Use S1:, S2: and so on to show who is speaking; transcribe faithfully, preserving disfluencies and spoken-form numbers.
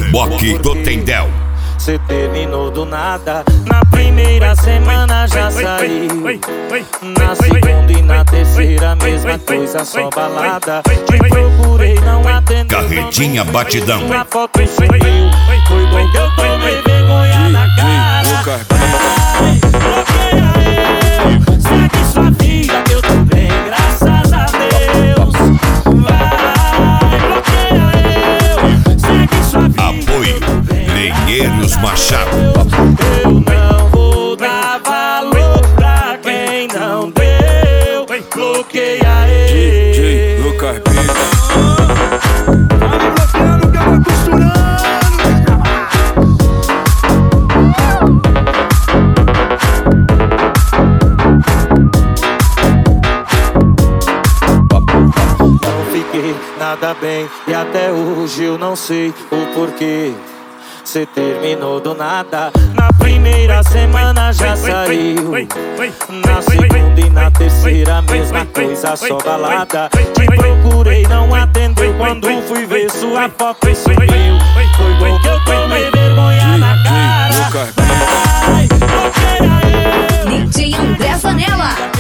S1: Moque do Tendel.
S2: Cê terminou do nada. Na primeira semana já saiu. Na segunda e na terceira mesma coisa, só balada. Te procurei, não atendeu.
S1: Carretinha Batidão.
S2: Sua foto sumiu. Foi bom que eu tomei vergonha na cara. Ai, bloqueia eu. Segue sua vida que eu tô bem, graças a Deus. Vai, bloqueia eu. Segue sua vida.
S1: Apoio Lenheiros Machado.
S2: Eu não vou dar valor pra quem não deu. Bloqueia ele.
S3: D J Lucas Beats.
S4: Vai me bloqueando que eu vou costurando.
S2: Não fiquei nada bem e até hoje eu não sei o porquê. Cê terminou do nada. Na primeira semana já saiu. Na segunda e na terceira mesma coisa, só balada. Te procurei, não atendeu. Quando fui ver sua foto sumiu. Foi bom que eu tomei vergonha na cara.
S3: Lucas
S2: Vai, bloqueia eu.
S5: D J André Zanella.